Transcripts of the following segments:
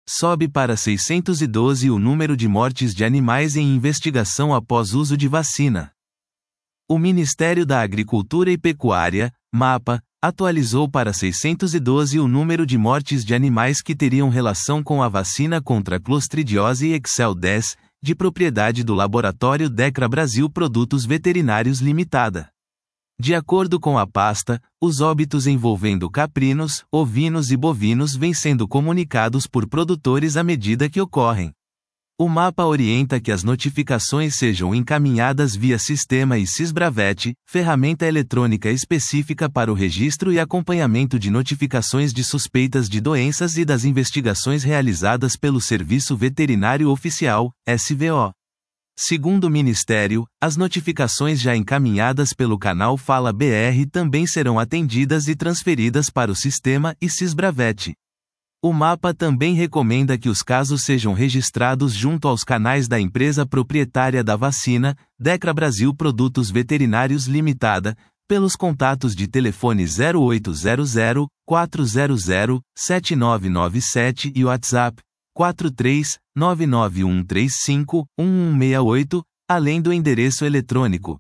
Sobe para 612 o número de mortes de animais em investigação após uso de vacina. O Ministério da Agricultura e Pecuária, MAPA, atualizou para 612 o número de mortes de animais que teriam relação com a vacina contra a Clostridiose Excel-10, de propriedade do laboratório Decra Brasil Produtos Veterinários Limitada. De acordo com a pasta, os óbitos envolvendo caprinos, ovinos e bovinos vêm sendo comunicados por produtores à medida que ocorrem. O MAPA orienta que as notificações sejam encaminhadas via sistema ICISBRAVET, ferramenta eletrônica específica para o registro e acompanhamento de notificações de suspeitas de doenças e das investigações realizadas pelo Serviço Veterinário Oficial, SVO. Segundo o Ministério, as notificações já encaminhadas pelo canal Fala BR também serão atendidas e transferidas para o sistema ICISBRAVET. O MAPA também recomenda que os casos sejam registrados junto aos canais da empresa proprietária da vacina, Decra Brasil Produtos Veterinários Limitada, pelos contatos de telefone 0800 400 7997 e WhatsApp 43991351168, além do endereço eletrônico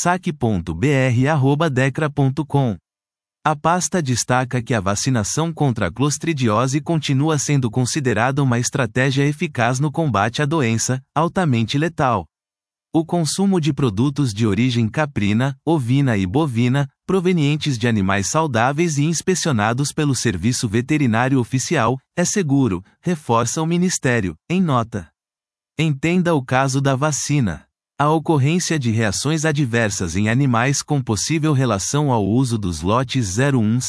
saque.br@decra.com. A pasta destaca que a vacinação contra a clostridiose continua sendo considerada uma estratégia eficaz no combate à doença, altamente letal. O consumo de produtos de origem caprina, ovina e bovina, provenientes de animais saudáveis e inspecionados pelo Serviço Veterinário Oficial, é seguro, reforça o Ministério, em nota. Entenda o caso da vacina. A ocorrência de reações adversas em animais com possível relação ao uso dos lotes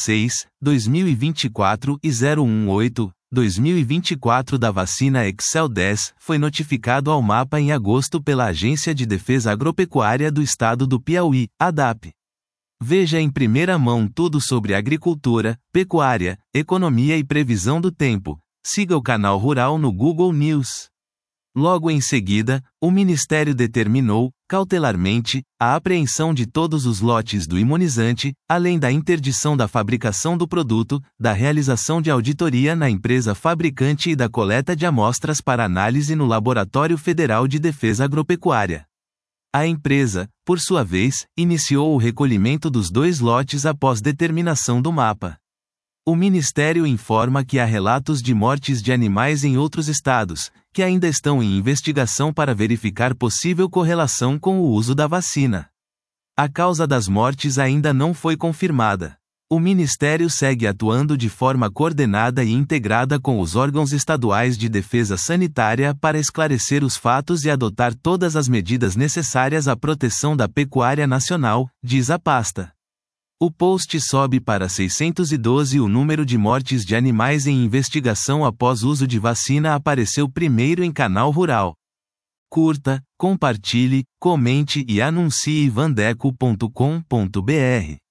016/2024 e 018/2024 da vacina Excel-10 foi notificado ao MAPA em agosto pela Agência de Defesa Agropecuária do Estado do Piauí, ADAP. Veja em primeira mão tudo sobre agricultura, pecuária, economia e previsão do tempo. Siga o canal Rural no Google News. Logo em seguida, o Ministério determinou, cautelarmente, a apreensão de todos os lotes do imunizante, além da interdição da fabricação do produto, da realização de auditoria na empresa fabricante e da coleta de amostras para análise no Laboratório Federal de Defesa Agropecuária. A empresa, por sua vez, iniciou o recolhimento dos 2 lotes após determinação do MAPA. O Ministério informa que há relatos de mortes de animais em outros estados, que ainda estão em investigação para verificar possível correlação com o uso da vacina. A causa das mortes ainda não foi confirmada. O Ministério segue atuando de forma coordenada e integrada com os órgãos estaduais de defesa sanitária para esclarecer os fatos e adotar todas as medidas necessárias à proteção da pecuária nacional, diz a pasta. O post sobe para 612 o número de mortes de animais em investigação após uso de vacina apareceu primeiro em canal Rural. Curta, compartilhe, comente e anuncie vandeco.com.br.